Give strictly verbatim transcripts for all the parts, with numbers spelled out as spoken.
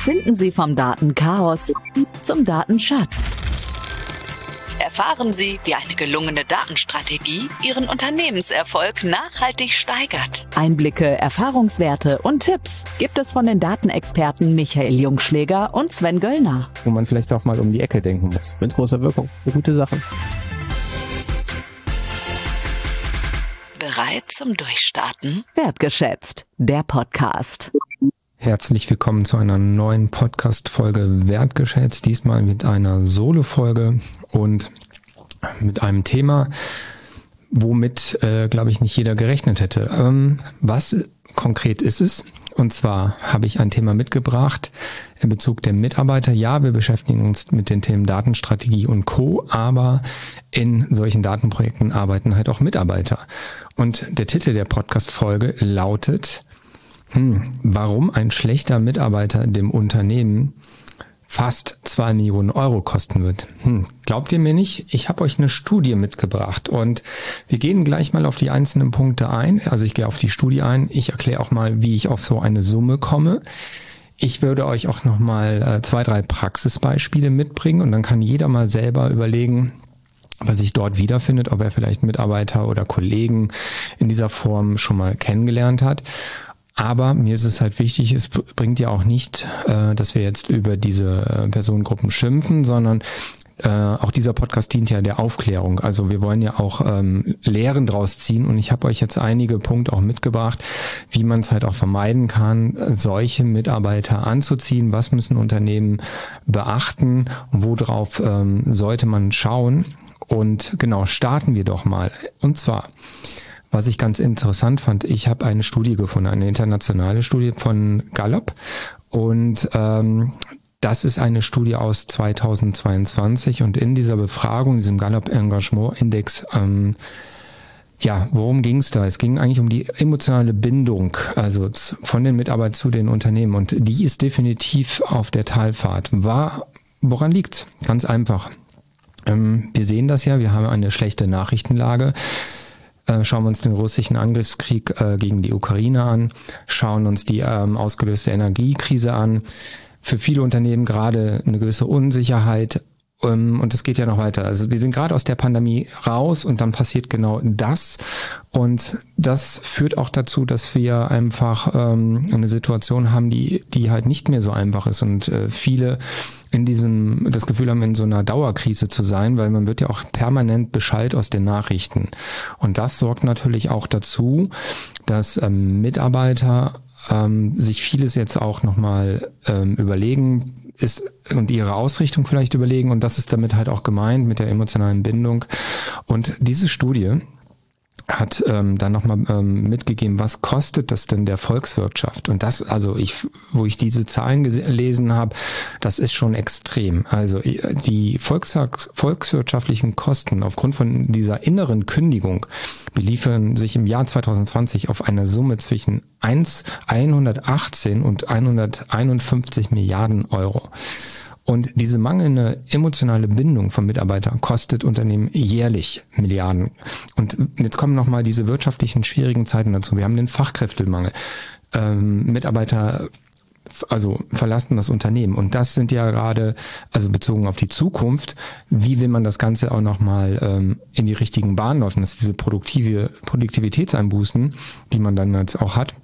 Finden Sie vom Datenchaos zum Datenschatz. Erfahren Sie, wie eine gelungene Datenstrategie Ihren Unternehmenserfolg nachhaltig steigert. Einblicke, Erfahrungswerte und Tipps gibt es von den Datenexperten Michael Jungschläger und Sven Göllner. Wo man vielleicht auch mal um die Ecke denken muss. Mit großer Wirkung. Eine gute Sache. Bereit zum Durchstarten? Wertgeschätzt, der Podcast. Herzlich willkommen zu einer neuen Podcast-Folge Wertgeschätzt, diesmal mit einer Solo-Folge und mit einem Thema, womit, äh, glaube ich, nicht jeder gerechnet hätte. Ähm, was konkret ist es? Und zwar habe ich ein Thema mitgebracht in Bezug der Mitarbeiter. Ja, wir beschäftigen uns mit den Themen Datenstrategie und Co., aber in solchen Datenprojekten arbeiten halt auch Mitarbeiter. Und der Titel der Podcast-Folge lautet: Hm, warum ein schlechter Mitarbeiter dem Unternehmen fast zwei Millionen Euro kosten wird. Hm, glaubt ihr mir nicht? Ich habe euch eine Studie mitgebracht und wir gehen gleich mal auf die einzelnen Punkte ein. Also ich gehe auf die Studie ein. Ich erkläre auch mal, wie ich auf so eine Summe komme. Ich würde euch auch noch mal äh, zwei, drei Praxisbeispiele mitbringen und dann kann jeder mal selber überlegen, was sich dort wiederfindet, ob er vielleicht Mitarbeiter oder Kollegen in dieser Form schon mal kennengelernt hat. Aber mir ist es halt wichtig, es bringt ja auch nicht, äh, dass wir jetzt über diese äh, Personengruppen schimpfen, sondern äh, auch dieser Podcast dient ja der Aufklärung. Also wir wollen ja auch ähm, Lehren draus ziehen und ich habe euch jetzt einige Punkte auch mitgebracht, wie man es halt auch vermeiden kann, solche Mitarbeiter anzuziehen. Was müssen Unternehmen beachten und worauf ähm, sollte man schauen? Und genau, starten wir doch mal. Und zwar, was ich ganz interessant fand, ich habe eine Studie gefunden, eine internationale Studie von Gallup und ähm, das ist eine Studie aus zweitausendzweiundzwanzig und in dieser Befragung, diesem Gallup Engagement Index, ähm, ja, worum ging es da? Es ging eigentlich um die emotionale Bindung, also von den Mitarbeitern zu den Unternehmen und die ist definitiv auf der Talfahrt. War, woran liegt's? Ganz einfach. Ähm, wir sehen das ja, wir haben eine schlechte Nachrichtenlage. Schauen wir uns den russischen Angriffskrieg äh, gegen die Ukraine an, schauen uns die ähm, ausgelöste Energiekrise an. Für viele Unternehmen gerade eine gewisse Unsicherheit ähm, und es geht ja noch weiter. Also wir sind gerade aus der Pandemie raus und dann passiert genau das und das führt auch dazu, dass wir einfach ähm, eine Situation haben, die die halt nicht mehr so einfach ist und äh, viele in diesem, das Gefühl haben, in so einer Dauerkrise zu sein, weil man wird ja auch permanent beschallt aus den Nachrichten. Und das sorgt natürlich auch dazu, dass ähm, Mitarbeiter ähm, sich vieles jetzt auch nochmal ähm, überlegen ist und ihre Ausrichtung vielleicht überlegen. Und das ist damit halt auch gemeint mit der emotionalen Bindung. Und diese Studie hat ähm, dann nochmal ähm, mitgegeben, was kostet das denn der Volkswirtschaft? Und das, also ich, wo ich diese Zahlen gelesen habe, das ist schon extrem. Also die Volks- volkswirtschaftlichen Kosten aufgrund von dieser inneren Kündigung beliefen sich im Jahr zweitausendzwanzig auf eine Summe zwischen hundertachtzehn und hunderteinundfünfzig Milliarden Euro. Und diese mangelnde emotionale Bindung von Mitarbeitern kostet Unternehmen jährlich Milliarden. Und jetzt kommen nochmal diese wirtschaftlichen schwierigen Zeiten dazu. Wir haben den Fachkräftemangel. Ähm, Mitarbeiter also verlassen das Unternehmen. Und das sind ja gerade, also bezogen auf die Zukunft, wie will man das Ganze auch nochmal ähm, in die richtigen Bahnen laufen? Das ist diese produktive Produktivitätseinbußen, die man dann jetzt auch hat.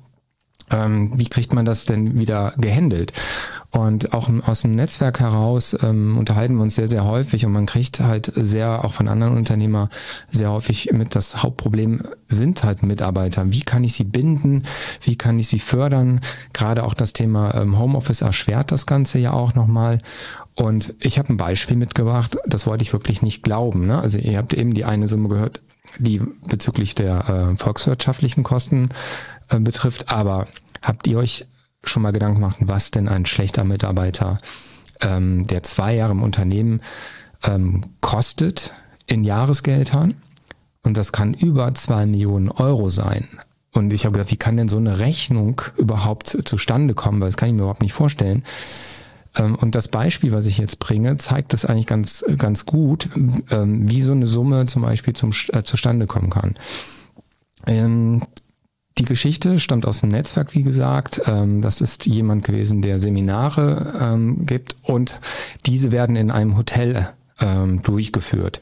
Ähm, wie kriegt man das denn wieder gehandelt? Und auch aus dem Netzwerk heraus ähm, unterhalten wir uns sehr, sehr häufig und man kriegt halt sehr, auch von anderen Unternehmern, sehr häufig mit, das Hauptproblem sind halt Mitarbeiter. Wie kann ich sie binden? Wie kann ich sie fördern? Gerade auch das Thema ähm, Homeoffice erschwert das Ganze ja auch nochmal. Und ich habe ein Beispiel mitgebracht, das wollte ich wirklich nicht glauben. Ne? Also ihr habt eben die eine Summe gehört, die bezüglich der äh, volkswirtschaftlichen Kosten äh, betrifft, aber habt ihr euch schon mal Gedanken gemacht, was denn ein schlechter Mitarbeiter, ähm, der zwei Jahre im Unternehmen ähm, kostet in Jahresgeldern? Und das kann über zwei Millionen Euro sein. Und ich habe gedacht, wie kann denn so eine Rechnung überhaupt zustande kommen? Weil das kann ich mir überhaupt nicht vorstellen. Ähm, und das Beispiel, was ich jetzt bringe, zeigt das eigentlich ganz ganz gut, ähm, wie so eine Summe zum Beispiel zum, äh, zustande kommen kann. Ähm, Die Geschichte stammt aus dem Netzwerk, wie gesagt. Das ist jemand gewesen, der Seminare ähm, gibt und diese werden in einem Hotel ähm, durchgeführt.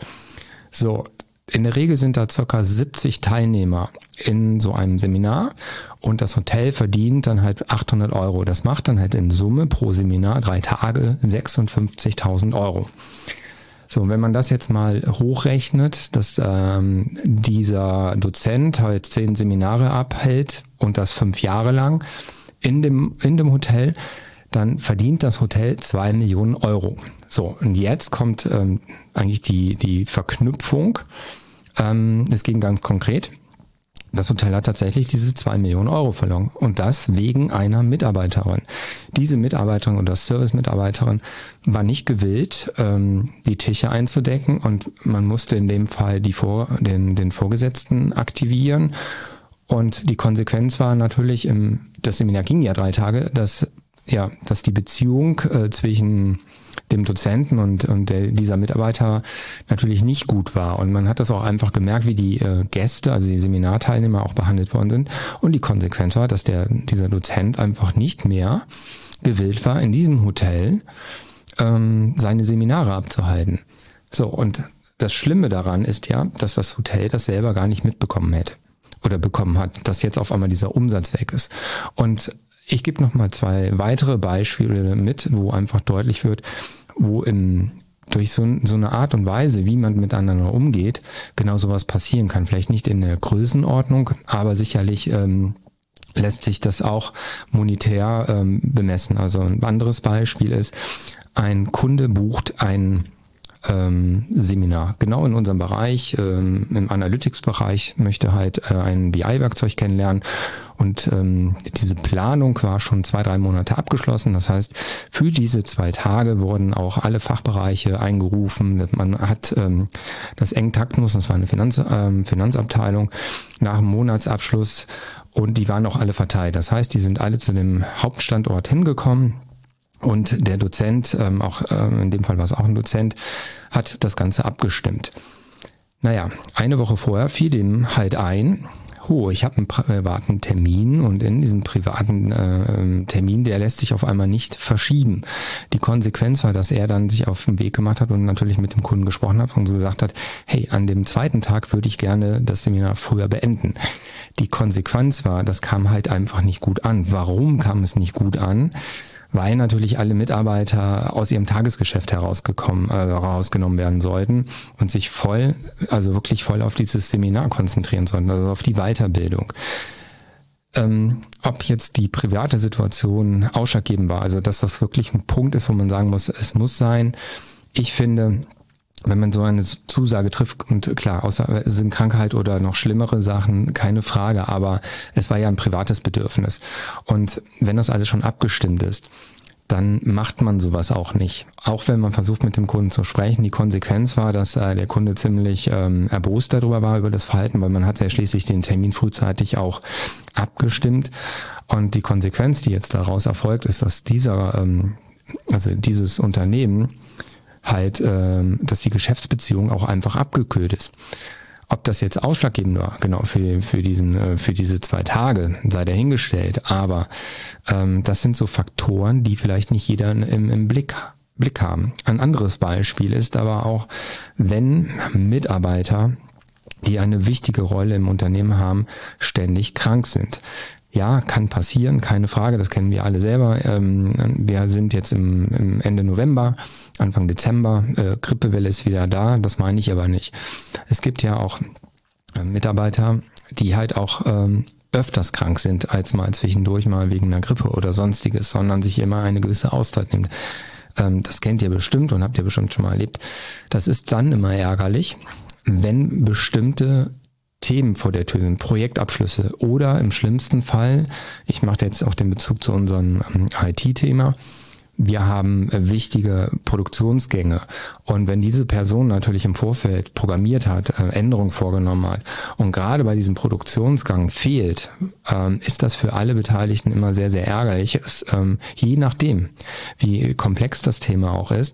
So, in der Regel sind da circa siebzig Teilnehmer in so einem Seminar und das Hotel verdient dann halt achthundert Euro. Das macht dann halt in Summe pro Seminar drei Tage sechsundfünfzigtausend Euro. So, wenn man das jetzt mal hochrechnet, dass ähm, dieser Dozent halt zehn Seminare abhält und das fünf Jahre lang in dem in dem Hotel, dann verdient das Hotel zwei Millionen Euro. So, und jetzt kommt ähm, eigentlich die die Verknüpfung. Ähm, es ging ganz konkret. Das Hotel hat tatsächlich diese zwei Millionen Euro verloren und das wegen einer Mitarbeiterin. Diese Mitarbeiterin oder Service-Mitarbeiterin war nicht gewillt, ähm, die Tische einzudecken und man musste in dem Fall die Vor- den, den Vorgesetzten aktivieren und die Konsequenz war natürlich, im, das Seminar ging ja drei Tage, dass, ja, dass die Beziehung äh, zwischen dem Dozenten und, und der, dieser Mitarbeiter natürlich nicht gut war. Und man hat das auch einfach gemerkt, wie die äh, Gäste, also die Seminarteilnehmer auch behandelt worden sind. Und die Konsequenz war, dass der dieser Dozent einfach nicht mehr gewillt war, in diesem Hotel ähm, seine Seminare abzuhalten. So, und das Schlimme daran ist ja, dass das Hotel das selber gar nicht mitbekommen hätte oder bekommen hat, dass jetzt auf einmal dieser Umsatz weg ist. Und ich gebe noch mal zwei weitere Beispiele mit, wo einfach deutlich wird, wo im, durch so, so eine Art und Weise, wie man miteinander umgeht, genau sowas passieren kann. Vielleicht nicht in der Größenordnung, aber sicherlich ähm, lässt sich das auch monetär ähm, bemessen. Also ein anderes Beispiel ist, ein Kunde bucht ein ähm, Seminar, genau in unserem Bereich, ähm, im Analytics-Bereich, möchte halt äh, ein B I-Werkzeug kennenlernen und ähm, diese Planung war schon zwei, drei Monate abgeschlossen. Das heißt, für diese zwei Tage wurden auch alle Fachbereiche eingerufen. Man hat ähm, das eng takten müssen, das war eine Finanz, ähm, Finanzabteilung, nach dem Monatsabschluss und die waren auch alle verteilt. Das heißt, die sind alle zu dem Hauptstandort hingekommen. Und der Dozent, ähm, auch ähm, in dem Fall war es auch ein Dozent, hat das Ganze abgestimmt. Naja, eine Woche vorher fiel dem halt ein, oh, ich habe einen privaten Termin und in diesem privaten äh, Termin, der lässt sich auf einmal nicht verschieben. Die Konsequenz war, dass er dann sich auf den Weg gemacht hat und natürlich mit dem Kunden gesprochen hat und so gesagt hat, hey, an dem zweiten Tag würde ich gerne das Seminar früher beenden. Die Konsequenz war, das kam halt einfach nicht gut an. Warum kam es nicht gut an? Weil natürlich alle Mitarbeiter aus ihrem Tagesgeschäft herausgekommen, äh, rausgenommen werden sollten und sich voll, also wirklich voll auf dieses Seminar konzentrieren sollten, also auf die Weiterbildung. Ähm, ob jetzt die private Situation ausschlaggebend war, also dass das wirklich ein Punkt ist, wo man sagen muss, es muss sein. Ich finde, wenn man so eine Zusage trifft, und klar, außer es sind Krankheit oder noch schlimmere Sachen, keine Frage, aber es war ja ein privates Bedürfnis. Und wenn das alles schon abgestimmt ist, dann macht man sowas auch nicht. Auch wenn man versucht, mit dem Kunden zu sprechen. Die Konsequenz war, dass äh, der Kunde ziemlich ähm, erbost darüber war, über das Verhalten, weil man hat ja schließlich den Termin frühzeitig auch abgestimmt. Und die Konsequenz, die jetzt daraus erfolgt, ist, dass dieser, ähm, also dieses Unternehmen halt, ähm, dass die Geschäftsbeziehung auch einfach abgekühlt ist. Ob das jetzt ausschlaggebend war, genau, für, für diesen, für diese zwei Tage, sei dahingestellt. Aber ähm, das sind so Faktoren, die vielleicht nicht jeder im, im Blick, Blick haben. Ein anderes Beispiel ist aber auch, wenn Mitarbeiter, die eine wichtige Rolle im Unternehmen haben, ständig krank sind. Ja, kann passieren, keine Frage, das kennen wir alle selber. Ähm, wir sind jetzt im, im Ende November, Anfang Dezember, äh, Grippewelle ist wieder da, das meine ich aber nicht. Es gibt ja auch äh, Mitarbeiter, die halt auch ähm, öfters krank sind, als mal zwischendurch mal wegen einer Grippe oder sonstiges, sondern sich immer eine gewisse Auszeit nimmt. Ähm, das kennt ihr bestimmt und habt ihr bestimmt schon mal erlebt. Das ist dann immer ärgerlich, wenn bestimmte Themen vor der Tür sind, Projektabschlüsse oder im schlimmsten Fall, ich mache jetzt auch den Bezug zu unserem ähm, I T-Thema, wir haben äh, wichtige Produktionsgänge und wenn diese Person natürlich im Vorfeld programmiert hat, äh, Änderungen vorgenommen hat und gerade bei diesem Produktionsgang fehlt, ähm, ist das für alle Beteiligten immer sehr, sehr ärgerlich. Es, ähm, je nachdem, wie komplex das Thema auch ist,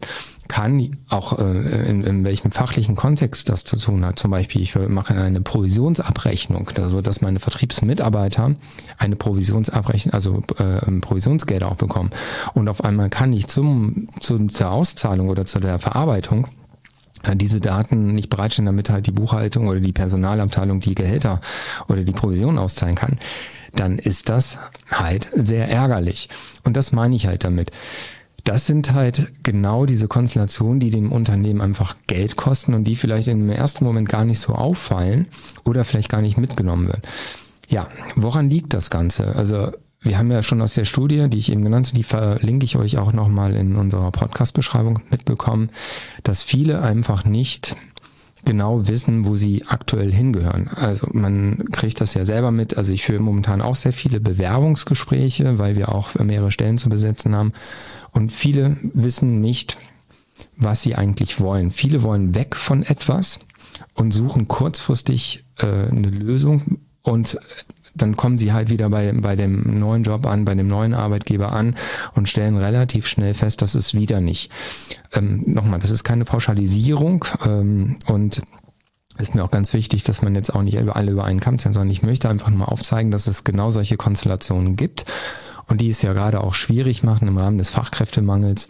kann auch äh, in, in welchem fachlichen Kontext das zu tun hat. Zum Beispiel, ich mache eine Provisionsabrechnung, also dass meine Vertriebsmitarbeiter eine Provisionsabrechnung, also äh, Provisionsgelder auch bekommen. Und auf einmal kann ich zum, zum zur Auszahlung oder zu der Verarbeitung diese Daten nicht bereitstellen, damit halt die Buchhaltung oder die Personalabteilung die Gehälter oder die Provision auszahlen kann, dann ist das halt sehr ärgerlich. Und das meine ich halt damit. Das sind halt genau diese Konstellationen, die dem Unternehmen einfach Geld kosten und die vielleicht im ersten Moment gar nicht so auffallen oder vielleicht gar nicht mitgenommen werden. Ja, woran liegt das Ganze? Also wir haben ja schon aus der Studie, die ich eben genannt habe, die verlinke ich euch auch nochmal in unserer Podcast-Beschreibung mitbekommen, dass viele einfach nicht genau wissen, wo sie aktuell hingehören. Also man kriegt das ja selber mit. Also ich führe momentan auch sehr viele Bewerbungsgespräche, weil wir auch mehrere Stellen zu besetzen haben. Und viele wissen nicht, was sie eigentlich wollen. Viele wollen weg von etwas und suchen kurzfristig äh, eine Lösung und dann kommen sie halt wieder bei bei dem neuen Job an, bei dem neuen Arbeitgeber an und stellen relativ schnell fest, das ist wieder nicht. Ähm, nochmal, das ist keine Pauschalisierung ähm, und ist mir auch ganz wichtig, dass man jetzt auch nicht über alle über einen Kamm zieht, sondern ich möchte einfach nur mal aufzeigen, dass es genau solche Konstellationen gibt und die es ja gerade auch schwierig machen im Rahmen des Fachkräftemangels,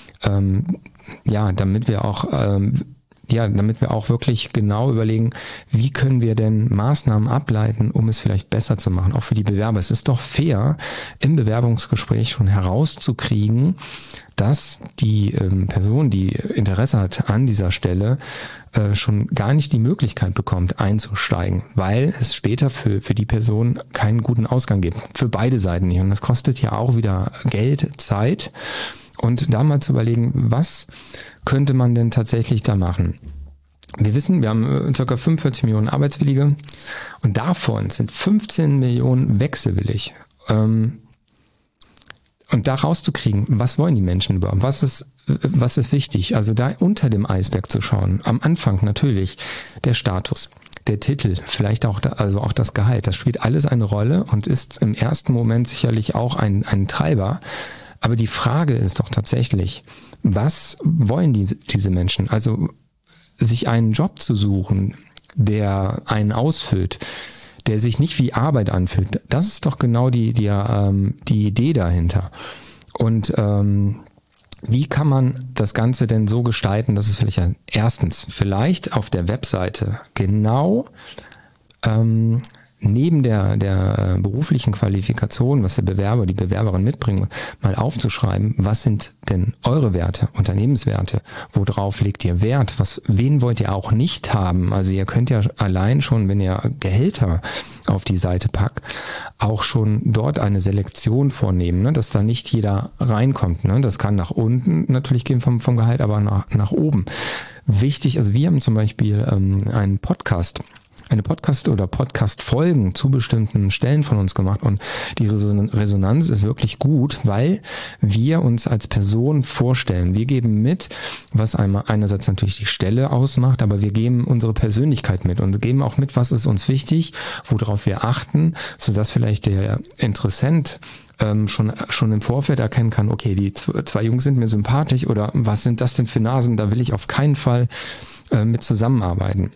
ähm, ja, damit wir auch ähm, Ja, damit wir auch wirklich genau überlegen, wie können wir denn Maßnahmen ableiten, um es vielleicht besser zu machen, auch für die Bewerber. Es ist doch fair, im Bewerbungsgespräch schon herauszukriegen, dass die ähm, Person, die Interesse hat an dieser Stelle, äh, schon gar nicht die Möglichkeit bekommt, einzusteigen, weil es später für für die Person keinen guten Ausgang gibt. Für beide Seiten nicht. Und das kostet ja auch wieder Geld, Zeit. Und da mal zu überlegen, was könnte man denn tatsächlich da machen? Wir wissen, wir haben ca. fünfundvierzig Millionen Arbeitswillige und davon sind fünfzehn Millionen wechselwillig. Und da rauszukriegen, was wollen die Menschen überhaupt? Was ist, was ist wichtig? Also da unter dem Eisberg zu schauen. Am Anfang natürlich der Status, der Titel, vielleicht auch, da, also auch das Gehalt. Das spielt alles eine Rolle und ist im ersten Moment sicherlich auch ein, ein Treiber. Aber die Frage ist doch tatsächlich, was wollen die, diese Menschen? Also sich einen Job zu suchen, der einen ausfüllt, der sich nicht wie Arbeit anfühlt, das ist doch genau die die, ähm, die Idee dahinter. Und ähm, wie kann man das Ganze denn so gestalten, dass es vielleicht erstens vielleicht auf der Webseite genau ähm, neben der der beruflichen Qualifikation, was der Bewerber, die Bewerberin mitbringen, mal aufzuschreiben, was sind denn eure Werte, Unternehmenswerte, worauf legt ihr Wert, was, wen wollt ihr auch nicht haben? Also ihr könnt ja allein schon, wenn ihr Gehälter auf die Seite packt, auch schon dort eine Selektion vornehmen, ne, dass da nicht jeder reinkommt. Ne? Das kann nach unten natürlich gehen vom, vom Gehalt, aber nach, nach oben. Wichtig, also wir haben zum Beispiel ähm, einen Podcast, eine Podcast- oder Podcast-Folgen zu bestimmten Stellen von uns gemacht und die Resonanz ist wirklich gut, weil wir uns als Person vorstellen. Wir geben mit, was einmal einerseits natürlich die Stelle ausmacht, aber wir geben unsere Persönlichkeit mit und geben auch mit, was ist uns wichtig, worauf wir achten, sodass vielleicht der Interessent ähm, schon schon im Vorfeld erkennen kann, okay, die zwei Jungs sind mir sympathisch oder was sind das denn für Nasen, da will ich auf keinen Fall äh, mit zusammenarbeiten.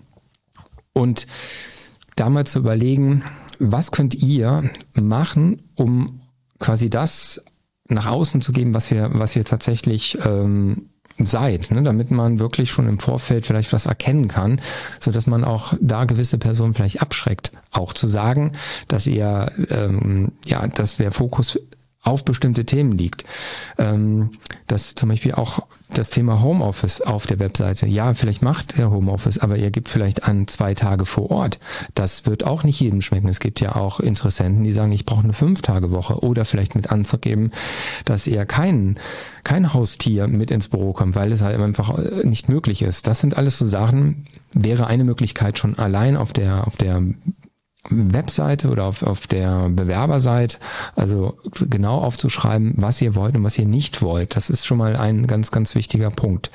Und da mal zu überlegen, was könnt ihr machen, um quasi das nach außen zu geben, was ihr, was ihr tatsächlich ähm, seid, ne? Damit man wirklich schon im Vorfeld vielleicht was erkennen kann, so dass man auch da gewisse Personen vielleicht abschreckt, auch zu sagen, dass ihr, ähm, ja, dass der Fokus auf bestimmte Themen liegt. Ähm, dass zum Beispiel auch das Thema Homeoffice auf der Webseite. Ja, vielleicht macht ihr Homeoffice, aber ihr gebt vielleicht an zwei Tage vor Ort. Das wird auch nicht jedem schmecken. Es gibt ja auch Interessenten, die sagen, ich brauche eine Fünf-Tage-Woche oder vielleicht mit anzugeben, dass ihr kein, kein Haustier mit ins Büro kommt, weil es halt einfach nicht möglich ist. Das sind alles so Sachen, wäre eine Möglichkeit schon allein auf der, auf der Webseite oder auf, auf der Bewerberseite, also genau aufzuschreiben, was ihr wollt und was ihr nicht wollt. Das ist schon mal ein ganz, ganz wichtiger Punkt.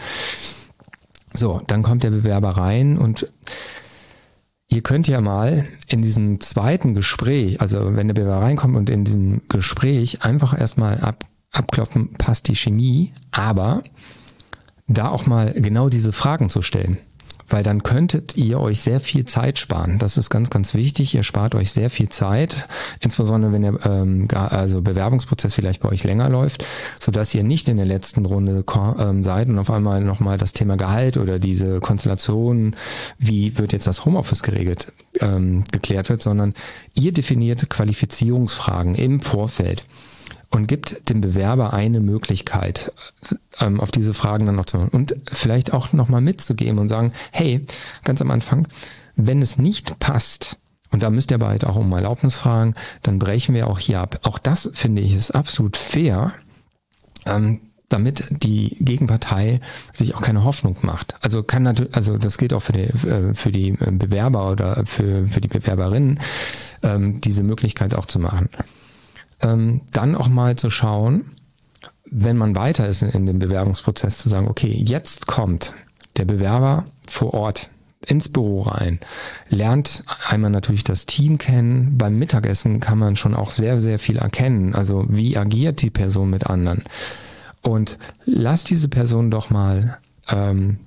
So, dann kommt der Bewerber rein und ihr könnt ja mal in diesem zweiten Gespräch, also wenn der Bewerber reinkommt und in diesem Gespräch einfach erstmal ab, abklopfen, passt die Chemie, aber da auch mal genau diese Fragen zu stellen. Weil dann könntet ihr euch sehr viel Zeit sparen. Das ist ganz, ganz wichtig. Ihr spart euch sehr viel Zeit, insbesondere wenn der ähm, also Bewerbungsprozess vielleicht bei euch länger läuft, sodass ihr nicht in der letzten Runde ähm, seid und auf einmal nochmal das Thema Gehalt oder diese Konstellation, wie wird jetzt das Homeoffice geregelt, ähm, geklärt wird, sondern ihr definiert Qualifizierungsfragen im Vorfeld und gibt dem Bewerber eine Möglichkeit, ähm, auf diese Fragen dann noch zu machen und vielleicht auch nochmal mitzugeben und sagen, hey, ganz am Anfang, wenn es nicht passt, und da müsst ihr aber halt auch um Erlaubnis fragen, dann brechen wir auch hier ab. Auch das, finde ich, ist absolut fair, ähm, damit die Gegenpartei sich auch keine Hoffnung macht. Also kann natürlich, also das gilt auch für die, für die Bewerber oder für, für die Bewerberinnen, ähm, diese Möglichkeit auch zu machen. Ähm, dann auch mal zu schauen, wenn man weiter ist in, in dem Bewerbungsprozess, zu sagen, okay, jetzt kommt der Bewerber vor Ort ins Büro rein, lernt einmal natürlich das Team kennen. Beim Mittagessen kann man schon auch sehr, sehr viel erkennen. Also wie agiert die Person mit anderen? Und lasst diese Person doch mal ähm,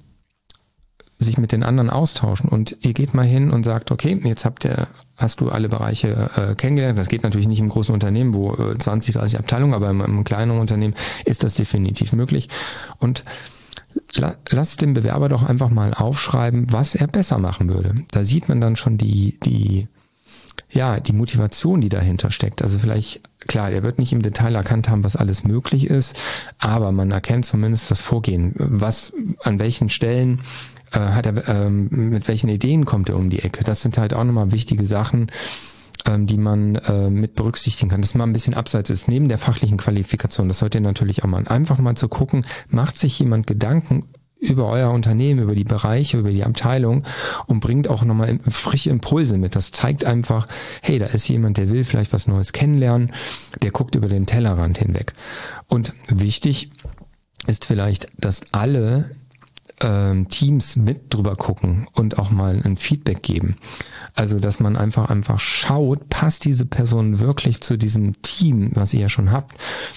sich mit den anderen austauschen und ihr geht mal hin und sagt, okay, jetzt habt ihr, hast du alle Bereiche äh, kennengelernt. Das geht natürlich nicht im großen Unternehmen, wo äh, zwanzig, dreißig Abteilungen, aber im, im kleineren Unternehmen ist das definitiv möglich. Und la, lasst den Bewerber doch einfach mal aufschreiben, was er besser machen würde. Da sieht man dann schon die, die, ja, die Motivation, die dahinter steckt. Also vielleicht, klar, er wird nicht im Detail erkannt haben, was alles möglich ist, aber man erkennt zumindest das Vorgehen, was, an welchen Stellen äh, hat er, ähm, mit welchen Ideen kommt er um die Ecke. Das sind halt auch nochmal wichtige Sachen, ähm, die man äh, mit berücksichtigen kann. Das mal ein bisschen abseits ist, neben der fachlichen Qualifikation. Das sollte ihr natürlich auch mal einfach mal zu gucken, macht sich jemand Gedanken über euer Unternehmen, über die Bereiche, über die Abteilung und bringt auch nochmal frische Impulse mit. Das zeigt einfach, hey, da ist jemand, der will vielleicht was Neues kennenlernen, der guckt über den Tellerrand hinweg. Und wichtig ist vielleicht, dass alle ähm, Teams mit drüber gucken und auch mal ein Feedback geben. Also, dass man einfach einfach schaut, passt diese Person wirklich zu diesem Team, was ihr ja schon habt,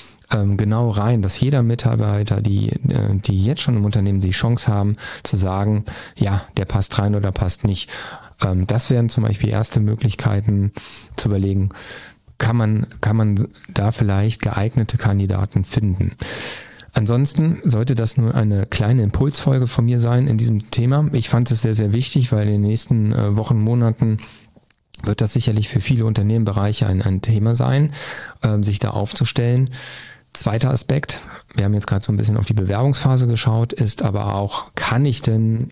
genau rein, dass jeder Mitarbeiter, die die jetzt schon im Unternehmen die Chance haben, zu sagen, ja, der passt rein oder passt nicht. Das wären zum Beispiel erste Möglichkeiten zu überlegen, kann man kann man da vielleicht geeignete Kandidaten finden. Ansonsten sollte das nur eine kleine Impulsfolge von mir sein in diesem Thema. Ich fand es sehr, sehr wichtig, weil in den nächsten Wochen, Monaten wird das sicherlich für viele Unternehmenbereiche ein, ein Thema sein, sich da aufzustellen. Zweiter Aspekt, wir haben jetzt gerade so ein bisschen auf die Bewerbungsphase geschaut, ist aber auch, kann ich denn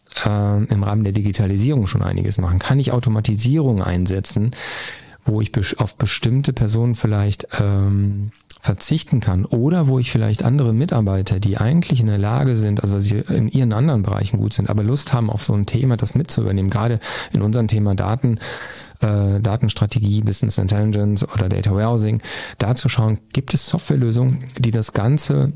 äh, im Rahmen der Digitalisierung schon einiges machen? Kann ich Automatisierung einsetzen, wo ich auf bestimmte Personen vielleicht ähm, verzichten kann oder wo ich vielleicht andere Mitarbeiter, die eigentlich in der Lage sind, also sie in ihren anderen Bereichen gut sind, aber Lust haben auf so ein Thema, das mitzuübernehmen, gerade in unserem Thema Daten, äh, Datenstrategie, Business Intelligence oder Data Warehousing, da zu schauen, gibt es Softwarelösungen, die das Ganze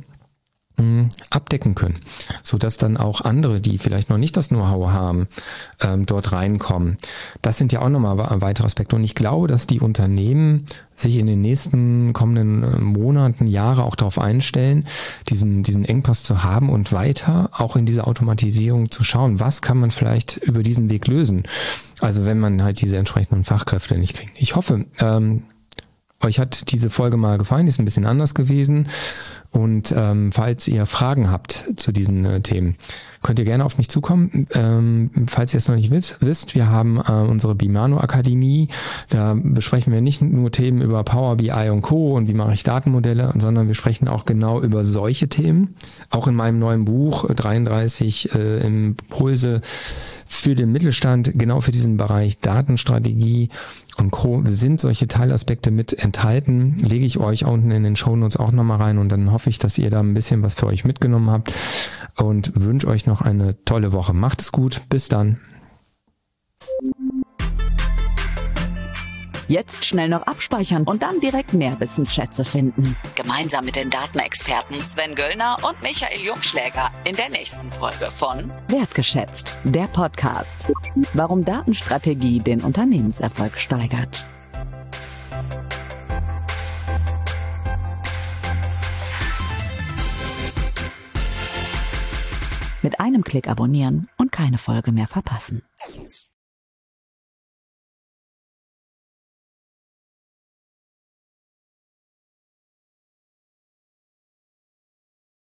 mh, abdecken können, so dass dann auch andere, die vielleicht noch nicht das Know-how haben, ähm, dort reinkommen. Das sind ja auch nochmal weitere Aspekte und ich glaube, dass die Unternehmen sich in den nächsten kommenden Monaten, Jahre auch darauf einstellen, diesen diesen Engpass zu haben und weiter auch in dieser Automatisierung zu schauen, was kann man vielleicht über diesen Weg lösen. Also wenn man halt diese entsprechenden Fachkräfte nicht kriegt. Ich hoffe, ähm, euch hat diese Folge mal gefallen, ist ein bisschen anders gewesen und ähm, falls ihr Fragen habt zu diesen äh, Themen, könnt ihr gerne auf mich zukommen. Ähm, falls ihr es noch nicht wisst, wisst wir haben äh, unsere Bimano Akademie, da besprechen wir nicht nur Themen über Power B I und Co. und wie mache ich Datenmodelle, sondern wir sprechen auch genau über solche Themen. Auch in meinem neuen Buch dreiunddreißig äh, Impulse für den Mittelstand, genau für diesen Bereich Datenstrategie und Co. sind solche Teilaspekte mit enthalten. Lege ich euch unten in den Shownotes auch nochmal rein und dann hoffe ich, dass ihr da ein bisschen was für euch mitgenommen habt und wünsche euch noch eine tolle Woche. Macht es gut, bis dann. Jetzt schnell noch abspeichern und dann direkt mehr Wissensschätze finden. Gemeinsam mit den Datenexperten Sven Göllner und Michael Jungschläger in der nächsten Folge von Wertgeschätzt, der Podcast. Warum Datenstrategie den Unternehmenserfolg steigert. Mit einem Klick abonnieren und keine Folge mehr verpassen.